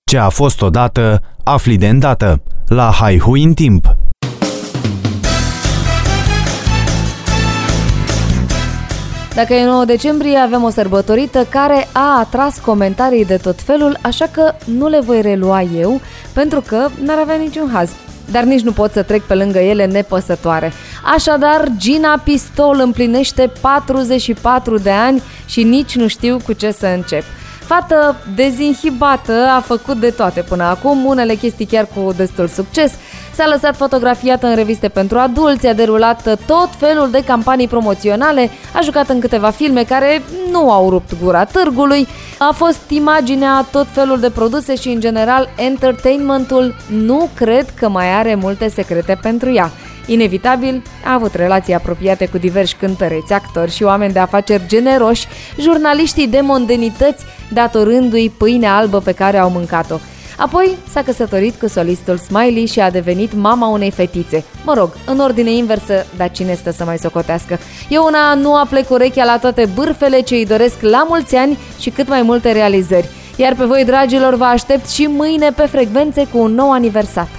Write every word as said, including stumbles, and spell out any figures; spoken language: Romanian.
Ce a fost odată, afli de îndată. La Haihui în timp. Dacă e nouă decembrie, avem o sărbătorită care a atras comentarii de tot felul, așa că nu le voi relua eu, pentru că n-ar avea niciun haz. Dar nici nu pot să trec pe lângă ele nepăsătoare. Așadar, Gina Pistol împlinește patruzeci și patru de ani și nici nu știu cu ce să încep. Fată dezinhibată, a făcut de toate până acum, unele chestii chiar cu destul succes. S-a lăsat fotografiată în reviste pentru adulți, a derulat tot felul de campanii promoționale, a jucat în câteva filme care nu au rupt gura târgului, a fost imaginea tot felul de produse și, în general, entertainmentul nu cred că mai are multe secrete pentru ea. Inevitabil, a avut relații apropiate cu diversi cântăreți, actori și oameni de afaceri generoși, jurnaliștii de mondenități, datorându-i pâinea albă pe care au mâncat-o. Apoi s-a căsătorit cu solistul Smiley și a devenit mama unei fetițe. Mă rog, în ordine inversă, dar cine stă să mai socotească? Eu una nu aplec urechea la toate bârfele ce îi doresc la mulți ani și cât mai multe realizări. Iar pe voi, dragilor, vă aștept și mâine pe frecvențe cu un nou aniversat.